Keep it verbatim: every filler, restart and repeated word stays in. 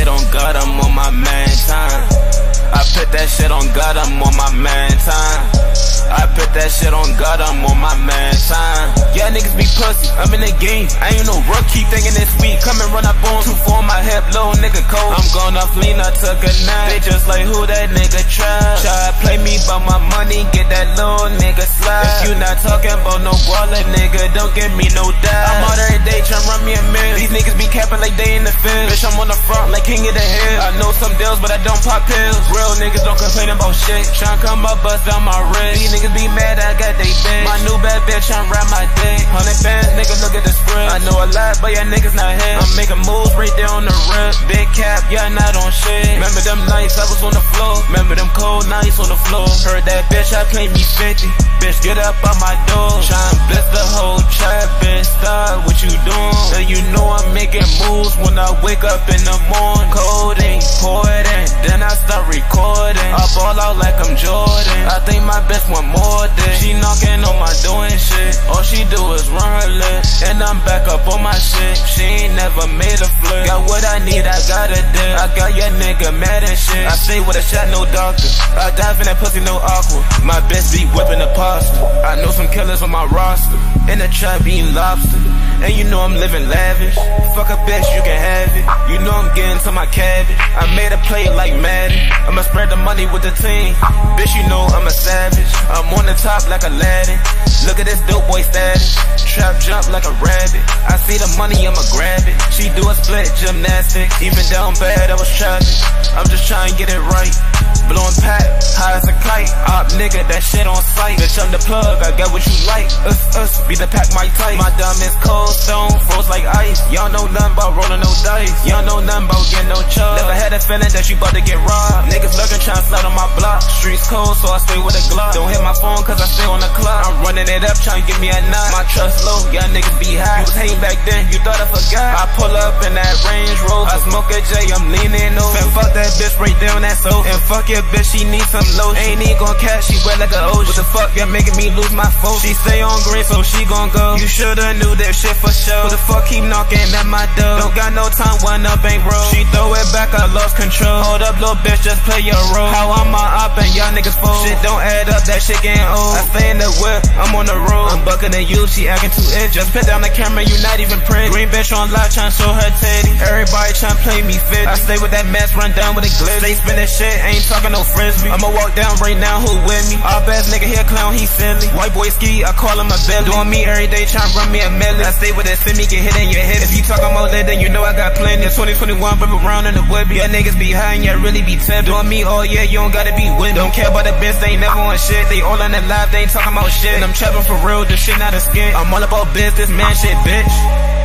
on God, I'm on my man time. I put that shit on God, I'm on my man time. I put that shit on God, I'm on my man time. Yeah, niggas be pussy, I'm in the game. I ain't no rookie, thinking this week. Come and run up on two for my hip, little nigga cold. I'm going off lean, I took a nap. They just like who that nigga trap. Try to play me by my money, get that little nigga slap. If you not talking about no wallet, nigga, don't give me no doubt. I'm out every day tryna run me a mill. These niggas be capping like they in the field. Bitch, I'm on the front like king of the hill. I know some deals, but I don't pop pills. Real niggas don't complain about shit. Tryna come up, bust down my wrist. These niggas be mad, I got they bitch. My new bad bitch, I'm rap my dick. Hundred fans, nigga, look at the spread. I know a lot, but yeah, niggas not here. I'm making moves right there on the rip. Big cap, yeah, not on shit. Remember them nights I was on the floor. Remember them cold nights on the floor. Heard that bitch, I claim me fifty. Bitch, get up out my door. Tryna blitz the whole trap, bitch. Stop what you doing. And you know I'm making moves when I wake up in the morning. Coding, pouring, then I start recording. I ball out like I'm Jordan. I think my best one more than she knocking on my door and shit. All she do is run her lips, and I'm back up on my shit. She ain't never made a flip. Got what I need, I got a dip. I got your nigga mad and shit. I say with a shot, no doctor. I dive in that pussy, no awkward. My best be whipping the pasta. I know some killers on my roster. In the trap eating lobster. And you know I'm living lavish. Fuck a bitch, you can have it. You know I'm getting to my cabbage. I made a play like Madden. I'ma spread the money with the team. Bitch, you know I'm a savage. I'm on the top like Aladdin. Look at this dope boy status. Trap jump like a rabbit. I see the money, I'ma grab it. She do a split gymnastics. Even down bad, I was trapping. I'm just trying to get it right. Blowing pack, high as a kite. Op nigga, that shit on sight. Bitch, I'm the plug, I got what you like. Us, us, be the pack my type. My diamonds cold stone, froze like ice. Y'all know nothing about rolling no dice. Y'all know nothing about getting no chug. Never had a feeling that you about to get robbed. Niggas lurking, trying to slide on my block. Streets cold, so I stay with a Glock. Don't hit my phone, cause I stay on the clock. I'm running it up, trying to give me a knot. My trust low, y'all niggas be high. You was hating back then, you thought I forgot. I pull up in that Range Rover. I smoke a J, I'm leaning over. And fuck that bitch right there on that sofa. And fuck your bitch, she need some lotion. Ain't even gon' catch, she wet like an ocean. What the fuck, you're making me lose my focus. She stay on green, so she gon' go. You shoulda knew that shit for sure. What the fuck keep knocking at my door? Don't got no time, one up ain't roll. She throw it back, I lost control. Hold up, little bitch, just play your role. How I'm my op and y'all niggas fold. Shit don't add up, that shit getting old. I stay in the whip, I'm on the road. I'm bucking at you, she acting too itch. Just put down the camera, you not even pretty. Green bitch on live, tryna show her titty. Everybody tryna play me fit. I stay with that mess, run down with a glitz. They spin that shit, ain't talking no frisbee. I'ma walk down right now, who with me? Our best nigga here, clown, he silly. White boy ski, I call him a belly. Doing me every day, tryna run me a million. I stay with that semi, get hit in your head. If you talking about that, then you know I got plenty. It's twenty twenty-one, rip around in the whip. Y'all niggas be high and y'all really be tipped. Doing me all year, you don't gotta be with. Don't care about the bitch, they ain't never on shit. They all on the live, they ain't talking about shit. And I'm trapping for real, this shit not a skit. I'm all about business, man, shit, bitch.